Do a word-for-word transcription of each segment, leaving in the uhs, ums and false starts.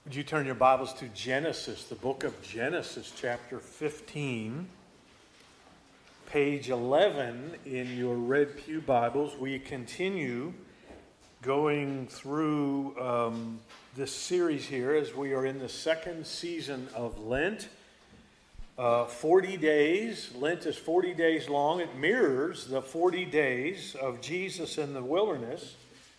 Would you turn your Bibles to Genesis, the book of Genesis, chapter fifteen, page eleven in your Red Pew Bibles. We continue going through um, this series here as we are in the second season of Lent. Uh, forty days. Lent is forty days long. It mirrors the forty days of Jesus in the wilderness.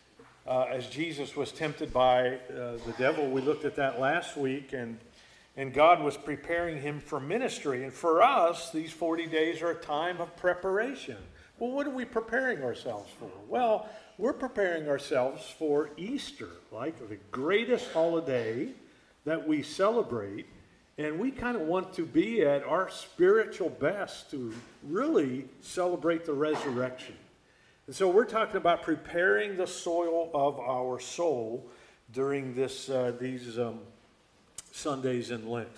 Uh, as Jesus was tempted by uh, the devil. We looked at that last week, and and God was preparing him for ministry. And for us, these forty days are a time of preparation. Well, what are we preparing ourselves for? Well, we're preparing ourselves for Easter, like the greatest holiday that we celebrate. And we kind of want to be at our spiritual best to really celebrate the resurrection. And so we're talking about preparing the soil of our soul during this uh, these um, Sundays in Lent.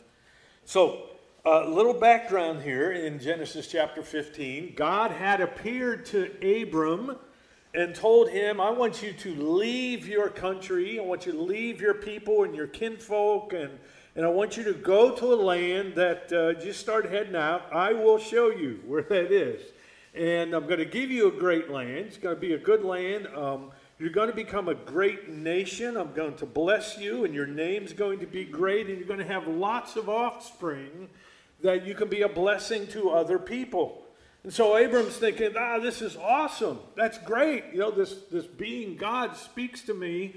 So a uh, little background here in Genesis chapter fifteen. God had appeared to Abram and told him, I want you to leave your country. I want you to leave your people and your kinfolk, and, and I want you to go to a land that uh, just start heading out. I will show you where that is. And I'm going to give you a great land. It's going to be a good land. Um, you're going to become a great nation. I'm going to bless you, and your name's going to be great, and you're going to have lots of offspring that you can be a blessing to other people. And so Abram's thinking, ah, this is awesome. That's great. You know, this, this being God speaks to me.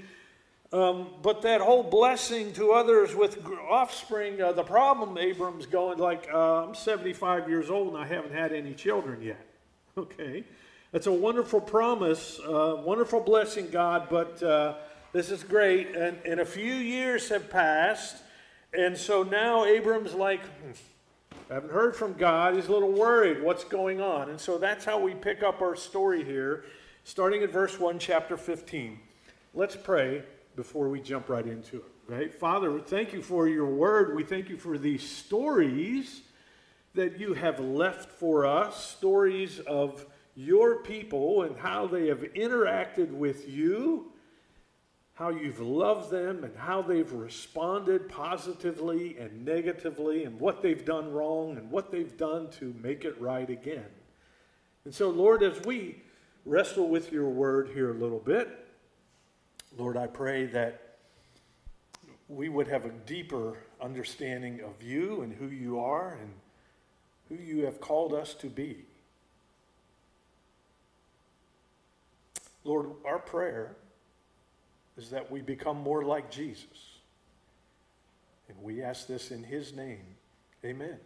Um, but that whole blessing to others with offspring, uh, the problem, Abram's going like, uh, I'm seventy-five years old and I haven't had any children yet. Okay, that's a wonderful promise, uh, wonderful blessing, God, but uh, this is great. And, and a few years have passed, and so now Abram's like, hmm, I haven't heard from God. He's a little worried. What's going on? And so that's how we pick up our story here, starting at verse one, chapter fifteen. Let's pray before we jump right into it. Right? Father, we thank you for your word. We thank you for these stories that you have left for us, stories of your people and how they have interacted with you, how you've loved them and how they've responded positively and negatively, and what they've done wrong and what they've done to make it right again. And so, Lord, as we wrestle with your word here a little bit, Lord, I pray that we would have a deeper understanding of you and who you are and who you have called us to be. Lord, our prayer is that we become more like Jesus. And we ask this in his name. Amen.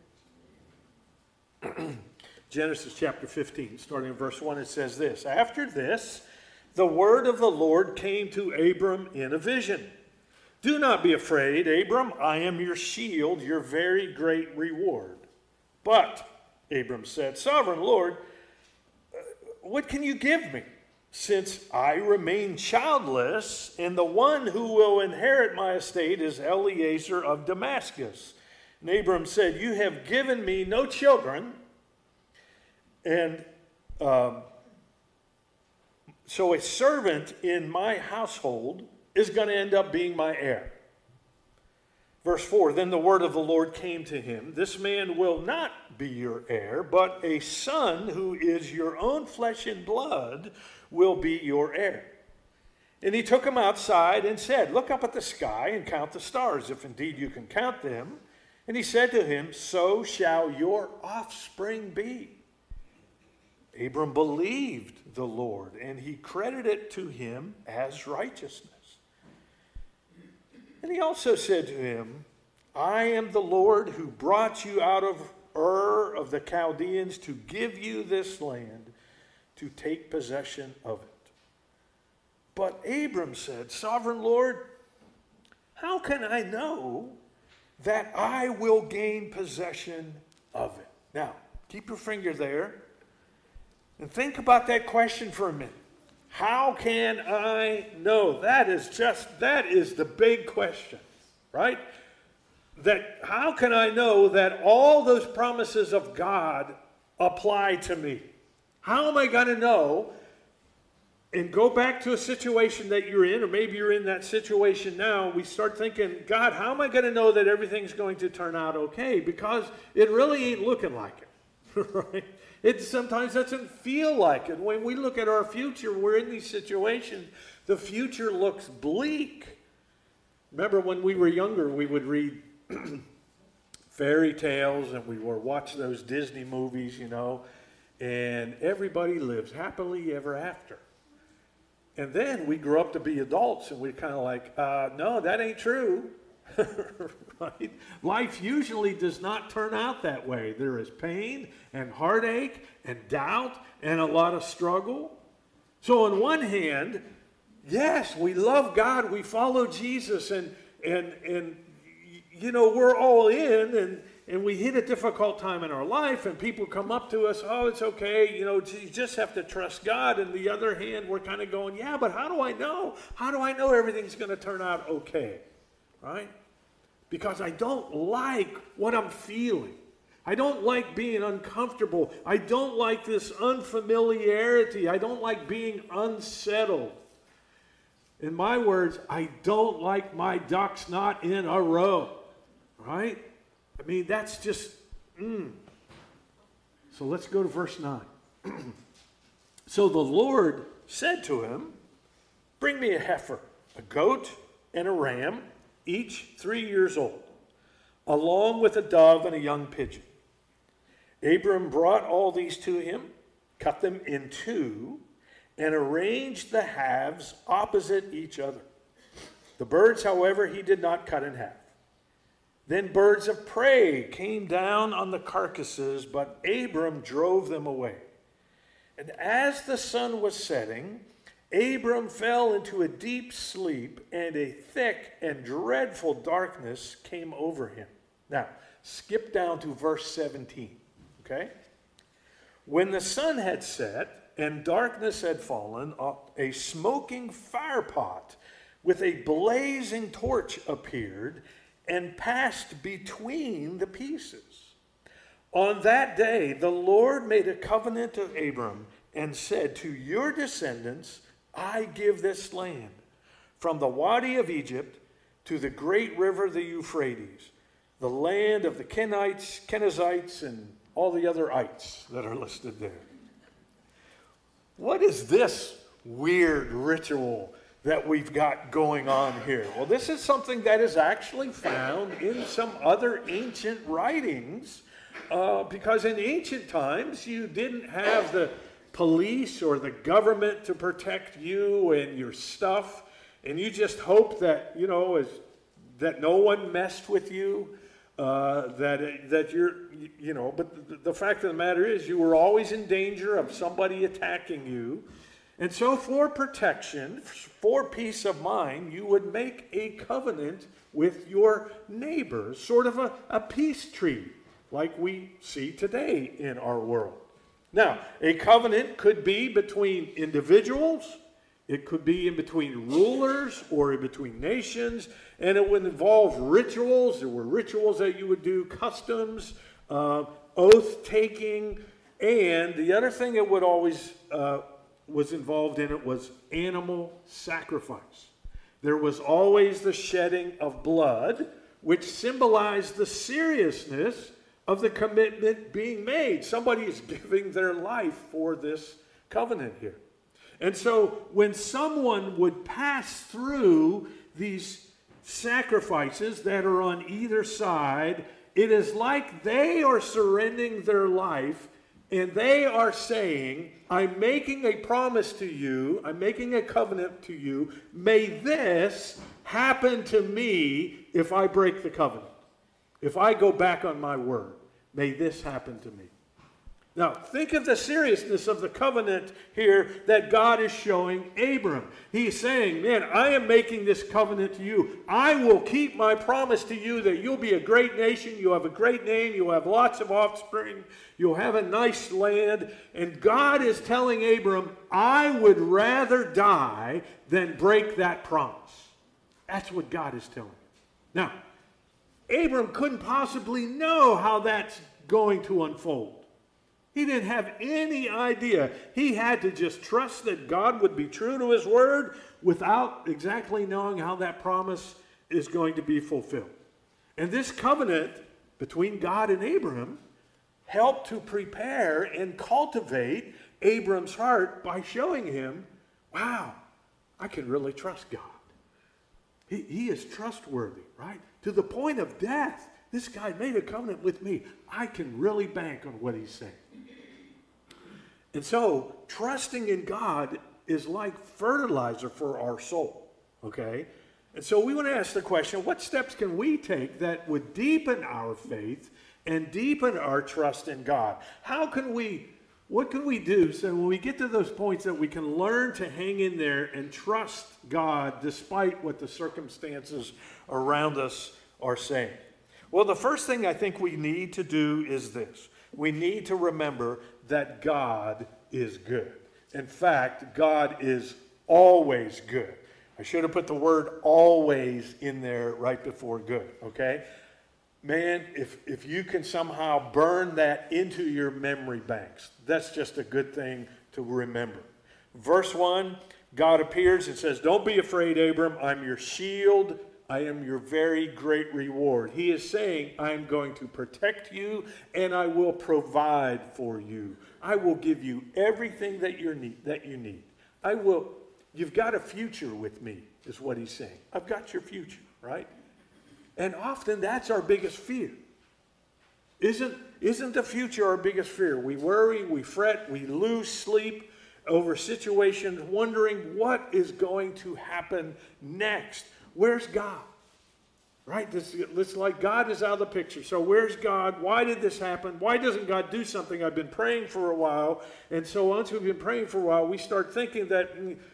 Genesis chapter fifteen, starting in verse one, it says this. After this, the word of the Lord came to Abram in a vision. Do not be afraid, Abram. I am your shield, your very great reward. But, Abram said, Sovereign Lord, what can you give me, since I remain childless, and the one who will inherit my estate is Eliezer of Damascus? And Abram said, you have given me no children, and um, so a servant in my household is going to end up being my heir. Verse four, then the word of the Lord came to him, this man will not be your heir, but a son who is your own flesh and blood will be your heir. And he took him outside and said, look up at the sky and count the stars, if indeed you can count them. And he said to him, so shall your offspring be. Abram believed the Lord, and he credited it to him as righteousness. And he also said to him, I am the Lord who brought you out of Ur of the Chaldeans to give you this land, to take possession of it. But Abram said, Sovereign Lord, how can I know that I will gain possession of it? Now, keep your finger there and think about that question for a minute. How can I know? That is just, that is the big question, right? That how can I know that all those promises of God apply to me? How am I going to know and go back to a situation that you're in, or maybe you're in that situation now, we start thinking, God, how am I going to know that everything's going to turn out okay? Because it really ain't looking like it, right? It sometimes doesn't feel like it. When we look at our future, we're in these situations, the future looks bleak. Remember when we were younger, we would read fairy tales and we would watch those Disney movies, you know, and everybody lives happily ever after. And then we grew up to be adults and we're kind of like, uh, no, that ain't true. Right? Life usually does not turn out that way. There is pain and heartache and doubt and a lot of struggle. So on one hand, yes, we love God, we follow Jesus, and and and you know, we're all in, and and we hit a difficult time in our life, and people come up to us, oh, it's okay, you know, you just have to trust God. And the other hand, we're kind of going, yeah, but how do I know? How do I know everything's going to turn out okay? Right? Because I don't like what I'm feeling. I don't like being uncomfortable. I don't like this unfamiliarity. I don't like being unsettled. In my words, I don't like my ducks not in a row. Right? I mean, that's just, mm. So let's go to verse nine. So the Lord said to him, bring me a heifer, a goat, and a ram, each three years old, along with a dove and a young pigeon. Abram brought all these to him, cut them in two, and arranged the halves opposite each other. The birds, however, he did not cut in half. Then birds of prey came down on the carcasses, but Abram drove them away. And as the sun was setting, Abram fell into a deep sleep, and a thick and dreadful darkness came over him. Now, skip down to verse seventeen, okay? When the sun had set and darkness had fallen, a smoking firepot with a blazing torch appeared and passed between the pieces. On that day, the Lord made a covenant to Abram and said, to your descendants, I give this land, from the Wadi of Egypt to the great river, the Euphrates, the land of the Kenites, Kenizzites, and all the other ites that are listed there. What is this weird ritual that we've got going on here? Well, this is something that is actually found in some other ancient writings, uh, because in ancient times you didn't have the police or the government to protect you and your stuff, and you just hope that, you know, as, that no one messed with you, uh, that that you're, you know, but the, the fact of the matter is you were always in danger of somebody attacking you. And so for protection, for peace of mind, you would make a covenant with your neighbors, sort of a, a peace treaty, like we see today in our world. Now, a covenant could be between individuals, it could be in between rulers or in between nations, and it would involve rituals. There were rituals that you would do, customs, uh, oath-taking, and the other thing that would always uh, was involved in it was animal sacrifice. There was always the shedding of blood, which symbolized the seriousness of the commitment being made. Somebody is giving their life for this covenant here. And so when someone would pass through these sacrifices that are on either side, it is like they are surrendering their life, and they are saying, I'm making a promise to you, I'm making a covenant to you, may this happen to me if I break the covenant. If I go back on my word, may this happen to me. Now, think of the seriousness of the covenant here that God is showing Abram. He's saying, man, I am making this covenant to you. I will keep my promise to you that you'll be a great nation, you'll have a great name, you'll have lots of offspring, you'll have a nice land. And God is telling Abram, I would rather die than break that promise. That's what God is telling him. Now, Abram couldn't possibly know how that's going to unfold. He didn't have any idea. He had to just trust that God would be true to his word without exactly knowing how that promise is going to be fulfilled. And this covenant between God and Abraham helped to prepare and cultivate Abram's heart by showing him, wow, I can really trust God. He, he is trustworthy, right? To the point of death. This guy made a covenant with me. I can really bank on what he's saying. And so, trusting in God is like fertilizer for our soul, okay? And so we want to ask the question, what steps can we take that would deepen our faith and deepen our trust in God? How can we, what can we do so when we get to those points that we can learn to hang in there and trust God despite what the circumstances around us are saying? Well, the first thing I think we need to do is this. We need to remember that God is good. In fact, God is always good. I should have put the word always in there right before good, okay? Man, if, if you can somehow burn that into your memory banks, that's just a good thing to remember. Verse one, God appears and says, don't be afraid, Abram. I'm your shield. I am your very great reward. He is saying, I'm going to protect you and I will provide for you. I will give you everything that you need. That you need. I will, you've got a future with me, is what he's saying. I've got your future, right? And often that's our biggest fear. Isn't, isn't the future our biggest fear? We worry, we fret, we lose sleep over situations, wondering what is going to happen next. Where's God? Right? This, it's like God is out of the picture. So where's God? Why did this happen? Why doesn't God do something? I've been praying for a while. And so once we've been praying for a while, we start thinking that,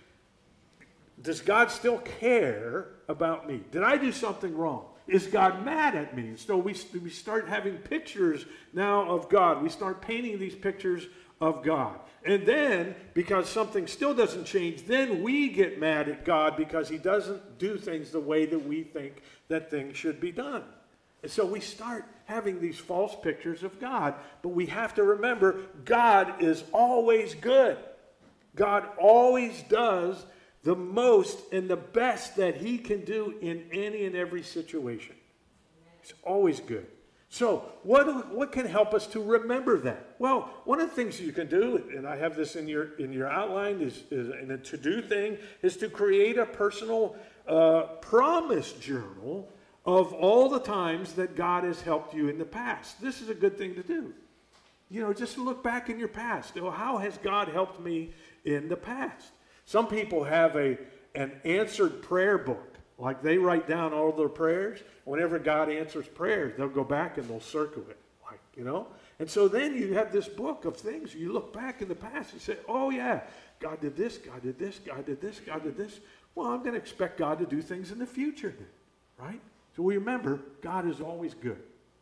does God still care about me? Did I do something wrong? Is God mad at me? So we, we start having pictures now of God. We start painting these pictures of God. And then, because something still doesn't change, then we get mad at God because he doesn't do things the way that we think that things should be done. And so we start having these false pictures of God. But we have to remember, God is always good. God always does the most and the best that he can do in any and every situation. He's always good. So what, what can help us to remember that? Well, one of the things you can do, and I have this in your, in your outline, is, is in a to-do thing, is to create a personal uh, promise journal of all the times that God has helped you in the past. This is a good thing to do. You know, just look back in your past. Well, how has God helped me in the past? Some people have a, an answered prayer book. Like they write down all their prayers. Whenever God answers prayers, they'll go back and they'll circle it. Like, you know? And so then you have this book of things. You look back in the past and say, oh yeah, God did this, God did this, God did this, God did this. Well, I'm going to expect God to do things in the future then, right? So we remember God is always good.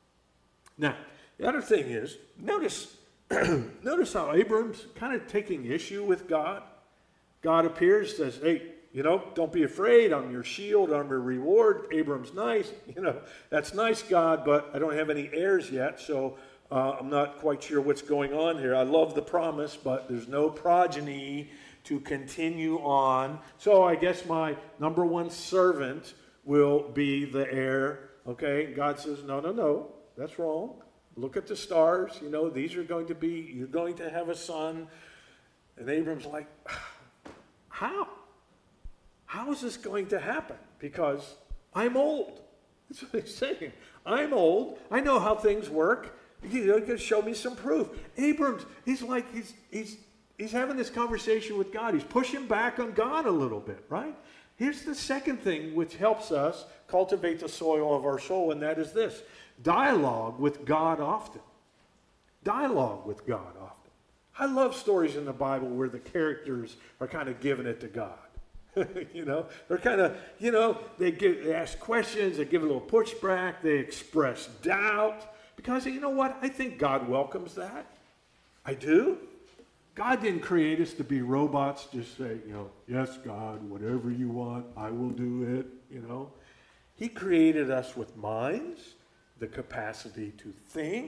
Now, the other thing is, notice, notice how Abram's kind of taking issue with God. God appears, says, hey, you know, don't be afraid. I'm your shield. I'm your reward. Abram's nice. You know, that's nice, God, but I don't have any heirs yet, so uh, I'm not quite sure what's going on here. I love the promise, but there's no progeny to continue on. So I guess my number one servant will be the heir. Okay, God says, no, no, no, that's wrong. Look at the stars. You know, these are going to be, you're going to have a son. And Abram's like, how? How is this going to happen? Because I'm old. That's what he's saying. I'm old. I know how things work. You know, you can show me some proof. Abram's, he's like, he's, he's, he's having this conversation with God. He's pushing back on God a little bit, right? Here's the second thing which helps us cultivate the soil of our soul, and that is this. Dialogue with God often. Dialogue with God often. I love stories in the Bible where the characters are kind of giving it to God. You know, they're kind of, you know, they, give, they ask questions, they give a little pushback, they express doubt. Because, you know what? I think God welcomes that. I do. God didn't create us to be robots, just say, you know, yes, God, whatever you want, I will do it, you know. He created us with minds, the capacity to think,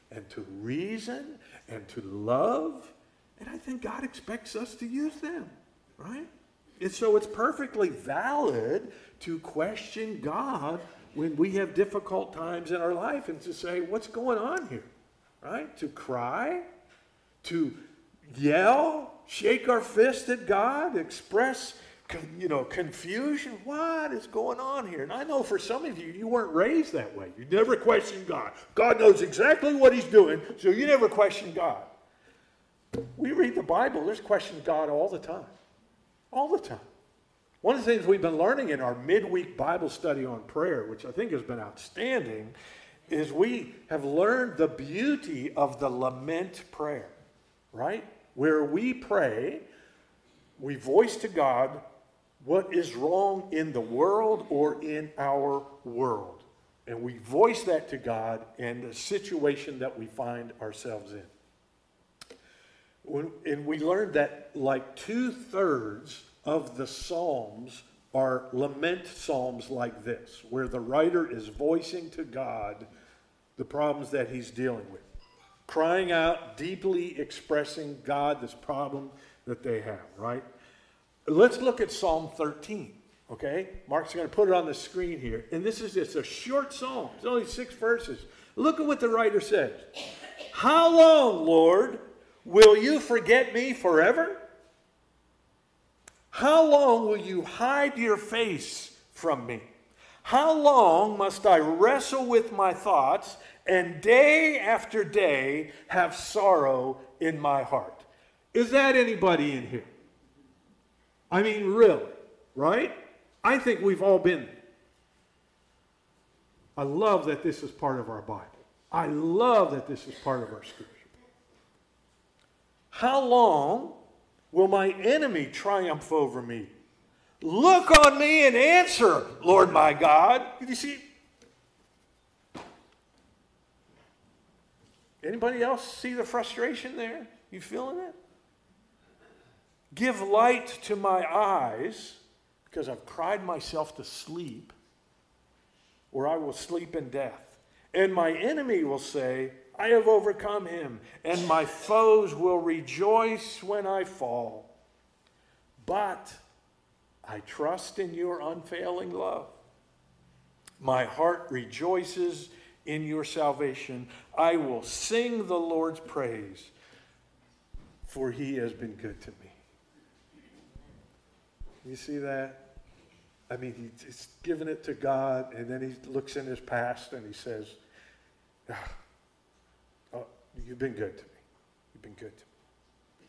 and to reason and to love. And I think God expects us to use them, right? And so it's perfectly valid to question God when we have difficult times in our life and to say, what's going on here, right? To cry, to yell, shake our fist at God, express, you know, confusion. What is going on here? And I know for some of you, you weren't raised that way. You never questioned God. God knows exactly what he's doing, so you never question God. We read the Bible, there's questions God all the time. All the time. One of the things we've been learning in our midweek Bible study on prayer, which I think has been outstanding, is we have learned the beauty of the lament prayer, right? Where we pray, we voice to God what is wrong in the world or in our world. And we voice that to God in the situation that we find ourselves in. When, and we learned that like two-thirds of the Psalms are lament psalms like this, where the writer is voicing to God the problems that he's dealing with. Crying out, deeply expressing God this problem that they have, right? Let's look at Psalm thirteen, okay? Mark's going to put it on the screen here. And this is just a short psalm. It's only six verses. Look at what the writer says. How long, Lord, will you forget me forever? How long will you hide your face from me? How long must I wrestle with my thoughts and day after day have sorrow in my heart? Is that anybody in here? I mean, really, right? I think we've all been there. I love that this is part of our Bible. I love that this is part of our Scripture. How long will my enemy triumph over me? Look on me and answer, Lord my God. Did you see? Anybody else see the frustration there? You feeling it? Give light to my eyes, because I've cried myself to sleep, or I will sleep in death. And my enemy will say, I have overcome him, and my foes will rejoice when I fall. But I trust in your unfailing love. My heart rejoices in your salvation. I will sing the Lord's praise, for he has been good to me. You see that? I mean, he's given it to God, and then he looks in his past and he says, ah, oh, you've been good to me. You've been good to me.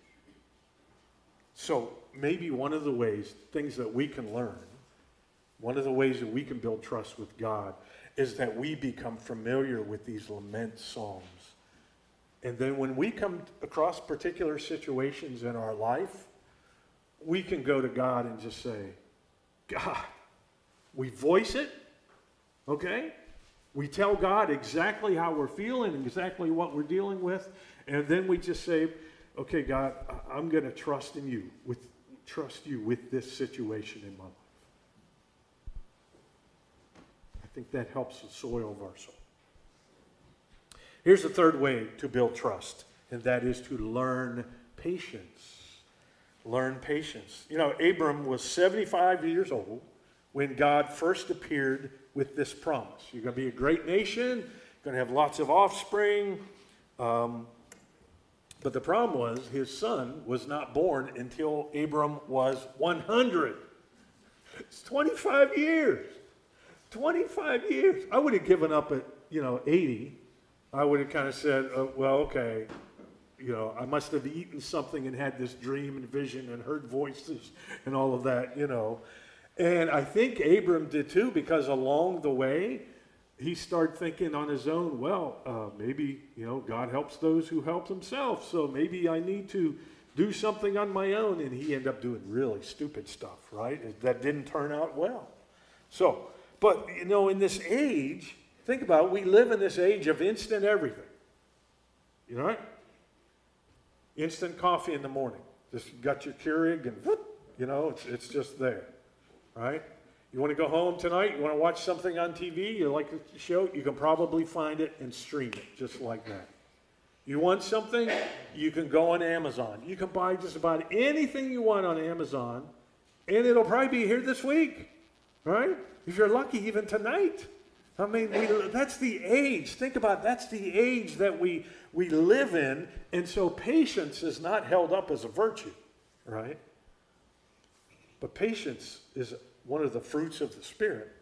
So maybe one of the ways, things that we can learn, one of the ways that we can build trust with God is that we become familiar with these lament psalms. And then when we come across particular situations in our life, we can go to God and just say, God, we voice it, okay? We tell God exactly how we're feeling and exactly what we're dealing with, and then we just say, okay, God, I'm going to trust in you, with trust you with this situation in my life. I think that helps the soil of our soul. Here's the third way to build trust, and that is to learn patience. Learn patience. You know, Abram was seventy-five years old when God first appeared with this promise. You're going to be a great nation, you're going to have lots of offspring. Um, but the problem was his son was not born until Abram was one hundred. It's twenty-five years. twenty-five years. I would have given up at, you know, eighty. I would have kind of said, oh, well, okay. You know, I must have eaten something and had this dream and vision and heard voices and all of that, you know. And I think Abram did too, because along the way, he started thinking on his own, well, uh, maybe, you know, God helps those who help themselves. So maybe I need to do something on my own. And he ended up doing really stupid stuff, right? That didn't turn out well. So, but, you know, in this age, think about it, we live in this age of instant everything. You know, right? Instant coffee in the morning. Just got your Keurig and, whoop, you know, it's it's just there, right? You want to go home tonight? You want to watch something on T V? You like the show? You can probably find it and stream it just like that. You want something? You can go on Amazon. You can buy just about anything you want on Amazon, and it'll probably be here this week, right? If you're lucky, even tonight. I mean, we, that's the age. Think about it. That's the age that we, we live in, and so patience is not held up as a virtue, right? But patience is one of the fruits of the Spirit.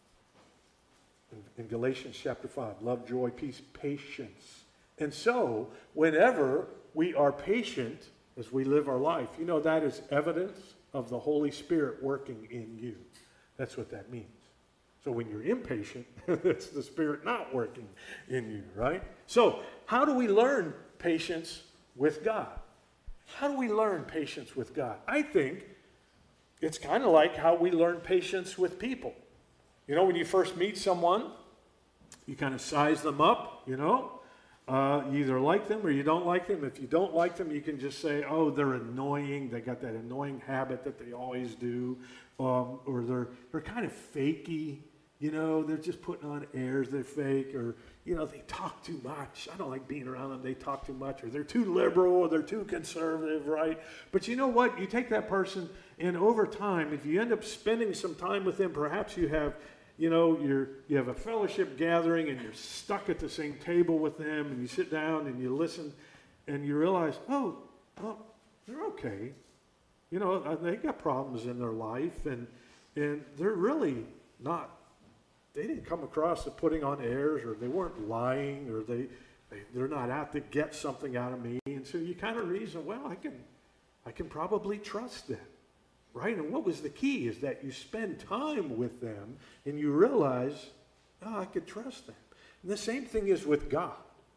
In, in Galatians chapter five, love, joy, peace, patience. And so, whenever we are patient as we live our life, you know, that is evidence of the Holy Spirit working in you. That's what that means. So when you're impatient, it's the Spirit not working in you, right? So how do we learn patience with God? How do we learn patience with God? I think it's kind of like how we learn patience with people. You know, when you first meet someone, you kind of size them up, you know. Uh, you either like them or you don't like them. If you don't like them, you can just say, oh, they're annoying. They got that annoying habit that they always do. Um, or they're, they're kind of fakey. You know, they're just putting on airs. They're fake. Or, you know, they talk too much. I don't like being around them. They talk too much. Or they're too liberal. Or they're too conservative, right? But you know what? You take that person, and over time, if you end up spending some time with them, perhaps you have... You know, you're, you have a fellowship gathering and you're stuck at the same table with them, and you sit down and you listen and you realize, oh, well, they're okay. You know, they got problems in their life, and and they're really not, they didn't come across as putting on airs, or they weren't lying, or they, they, they're not out to get something out of me. And so you kind of reason, well, I can, I can probably trust them. Right? And what was the key is that you spend time with them and you realize, oh, I could trust them. And the same thing is with God.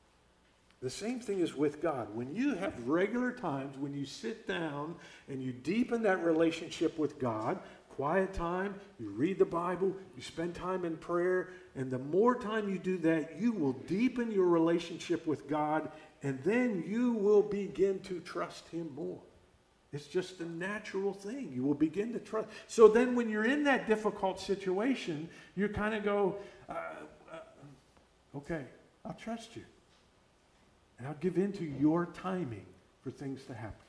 The same thing is with God. When you have regular times, when you sit down and you deepen that relationship with God, quiet time, you read the Bible, you spend time in prayer, and the more time you do that, you will deepen your relationship with God, and then you will begin to trust Him more. It's just a natural thing. You will begin to trust. So then when you're in that difficult situation, you kind of go, uh, uh, okay, I'll trust you. And I'll give in to your timing for things to happen.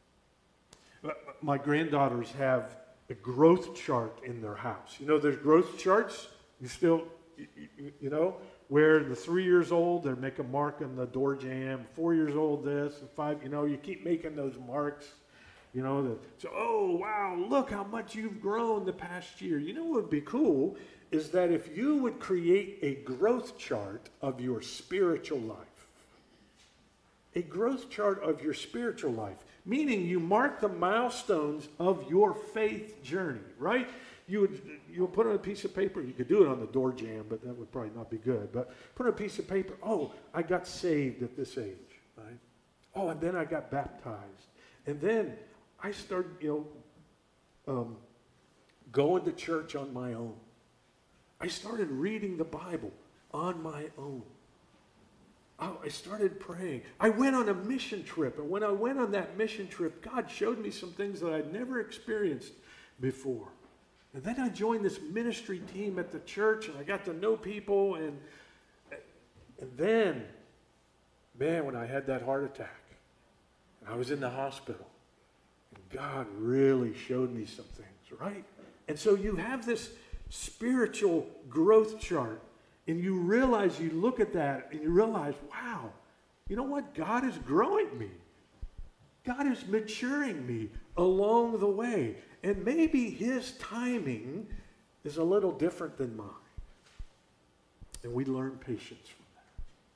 Uh, my granddaughters have a growth chart in their house. You know, there's growth charts. You still, you, you, you know, where the three years old, they make a mark on the door jamb. Four years old, this. And five, you know, you keep making those marks. You know, the, so, oh, wow, look how much you've grown the past year. You know what would be cool is that if you would create a growth chart of your spiritual life, a growth chart of your spiritual life, meaning you mark the milestones of your faith journey, right? You would you would put on a piece of paper. You could do it on the door jamb, but that would probably not be good. But put on a piece of paper. Oh, I got saved at this age, right? Oh, and then I got baptized. And then I started, you know, um, going to church on my own. I started reading the Bible on my own. I, I started praying. I went on a mission trip, and when I went on that mission trip, God showed me some things that I'd never experienced before. And then I joined this ministry team at the church, and I got to know people, and, and then, man, when I had that heart attack, I was in the hospital. God really showed me some things, right? And so you have this spiritual growth chart, and you realize, you look at that, and you realize, wow, you know what? God is growing me. God is maturing me along the way. And maybe His timing is a little different than mine. And we learn patience from that.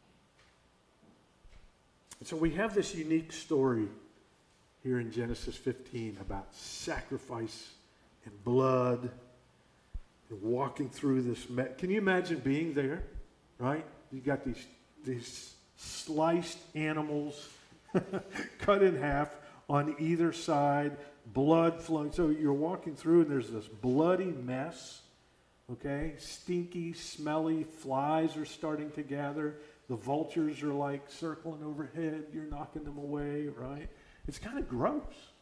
And so we have this unique story here in Genesis fifteen about sacrifice and blood and walking through this. Me- Can you imagine being there, right? You got these, these sliced animals cut in half on either side, blood flowing. So you're walking through and there's this bloody mess, okay? Stinky, smelly, flies are starting to gather. The vultures are like circling overhead. You're knocking them away, right? It's kind of gross.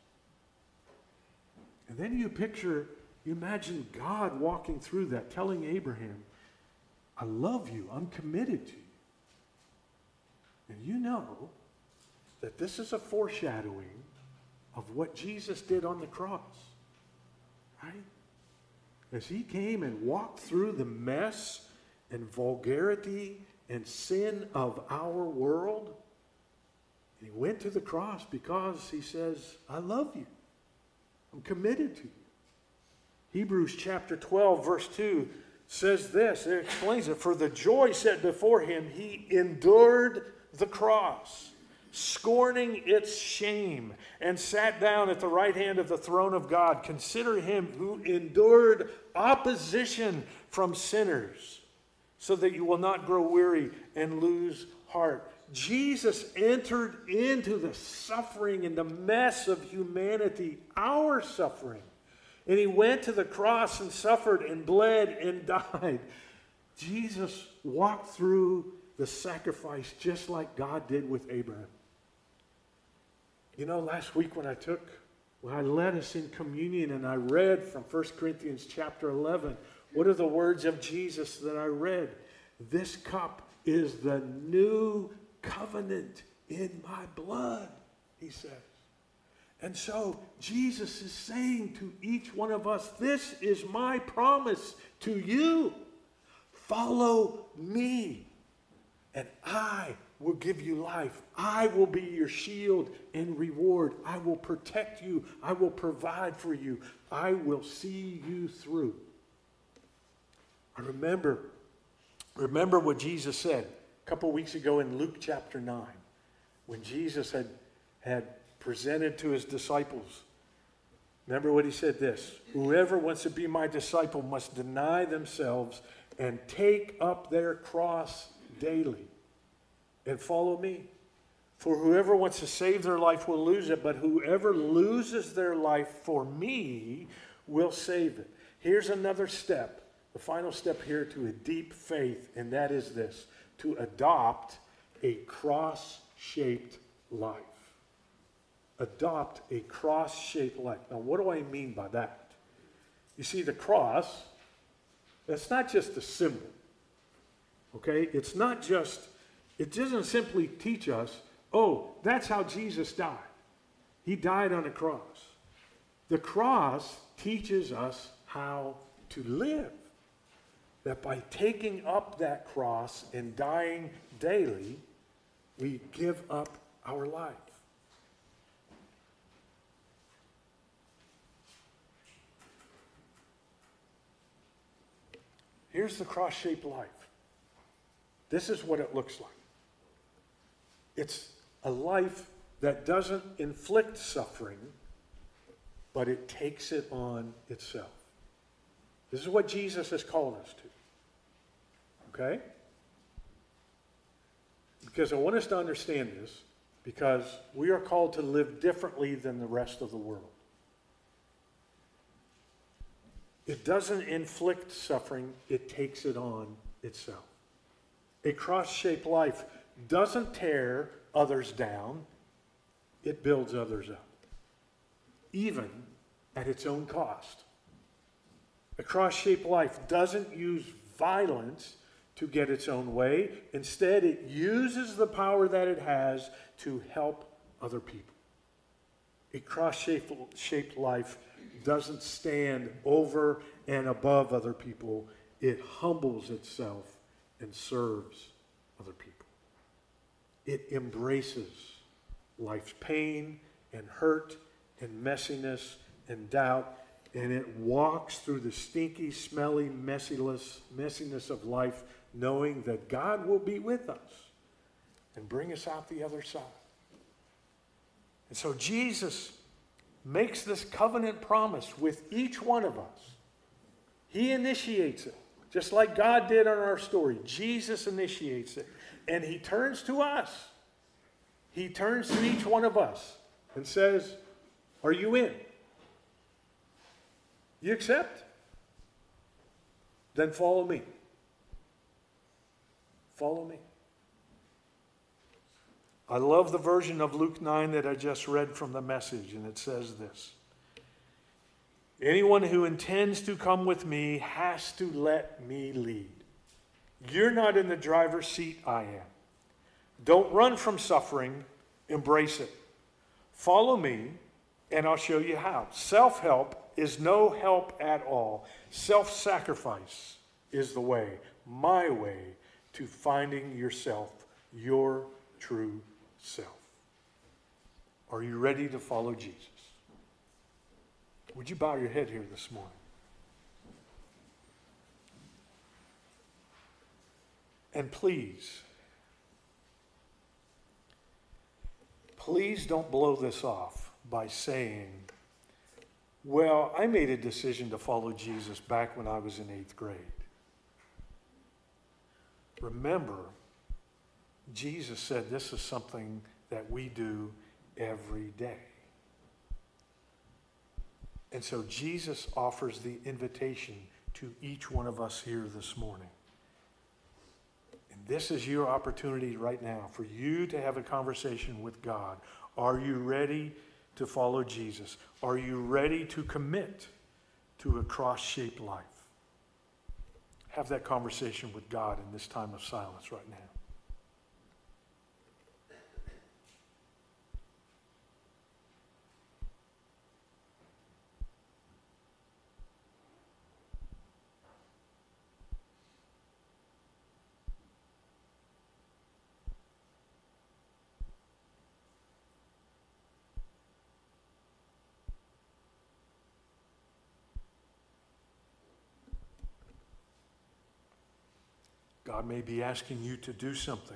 And then you picture, you imagine God walking through that, telling Abraham, I love you, I'm committed to you. And you know that this is a foreshadowing of what Jesus did on the cross, right? As he came and walked through the mess and vulgarity and sin of our world, and he went to the cross because he says, I love you. I'm committed to you. Hebrews chapter twelve, verse two says this. It explains it. For the joy set before him, he endured the cross, scorning its shame, and sat down at the right hand of the throne of God. Consider him who endured opposition from sinners, so that you will not grow weary and lose heart. Jesus entered into the suffering and the mess of humanity, our suffering. And he went to the cross and suffered and bled and died. Jesus walked through the sacrifice just like God did with Abraham. You know, last week when I took, when I led us in communion and I read from First Corinthians chapter eleven, what are the words of Jesus that I read? This cup is the new covenant in my blood, he says. And so Jesus is saying to each one of us, this is my promise to you. Follow me, and I will give you life. I will be your shield and reward. I will protect you. I will provide for you. I will see you through. I remember, remember what Jesus said a couple weeks ago in Luke chapter nine, when Jesus had, had presented to his disciples. Remember what he said this, whoever wants to be my disciple must deny themselves and take up their cross daily and follow me. For whoever wants to save their life will lose it, but whoever loses their life for me will save it. Here's another step, the final step here to a deep faith, and that is this, to adopt a cross-shaped life. Adopt a cross-shaped life. Now, what do I mean by that? You see, the cross, that's not just a symbol, okay? It's not just, it doesn't simply teach us, oh, that's how Jesus died. He died on a cross. The cross teaches us how to live. That by taking up that cross and dying daily, we give up our life. Here's the cross-shaped life. This is what it looks like. It's a life that doesn't inflict suffering, but it takes it on itself. This is what Jesus has called us to. Okay? Because I want us to understand this, because we are called to live differently than the rest of the world. It doesn't inflict suffering, it takes it on itself. A cross-shaped life doesn't tear others down, it builds others up, even at its own cost. A cross-shaped life doesn't use violence to get its own way. Instead, it uses the power that it has to help other people. A cross-shaped life doesn't stand over and above other people. It humbles itself and serves other people. It embraces life's pain and hurt and messiness and doubt, and it walks through the stinky, smelly messiness, messiness of life, knowing that God will be with us and bring us out the other side. And so Jesus makes this covenant promise with each one of us. He initiates it, just like God did on our story. Jesus initiates it, and he turns to us. He turns to each one of us and says, are you in? You accept? Then follow me. Follow me. I love the version of Luke nine that I just read from the Message, and it says this. Anyone who intends to come with me has to let me lead. You're not in the driver's seat, I am. Don't run from suffering, embrace it. Follow me, and I'll show you how. Self-help is no help at all. Self-sacrifice is the way, my way, to finding yourself, your true self. Are you ready to follow Jesus? Would you bow your head here this morning? And please, please don't blow this off by saying, well, I made a decision to follow Jesus back when I was in eighth grade. Remember, Jesus said this is something that we do every day. And so Jesus offers the invitation to each one of us here this morning. And this is your opportunity right now for you to have a conversation with God. Are you ready to follow Jesus? Are you ready to commit to a cross-shaped life? Have that conversation with God in this time of silence right now. God may be asking you to do something.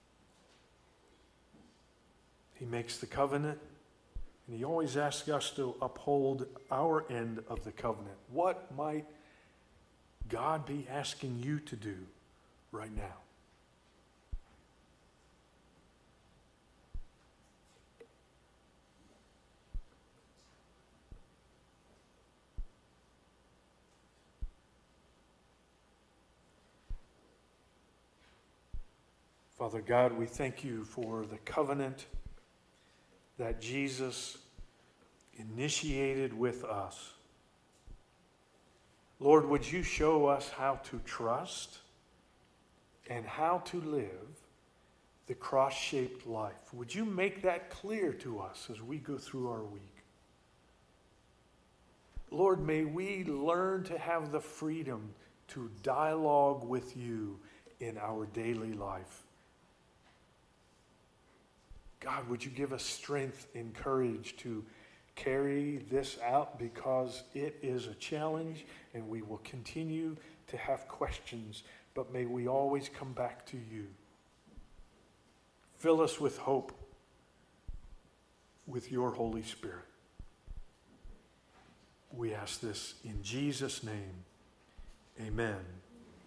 He makes the covenant, and he always asks us to uphold our end of the covenant. What might God be asking you to do right now? Father God, we thank you for the covenant that Jesus initiated with us. Lord, would you show us how to trust and how to live the cross-shaped life? Would you make that clear to us as we go through our week? Lord, may we learn to have the freedom to dialogue with you in our daily life. God, would you give us strength and courage to carry this out, because it is a challenge and we will continue to have questions, but may we always come back to you. Fill us with hope with your Holy Spirit. We ask this in Jesus' name. Amen.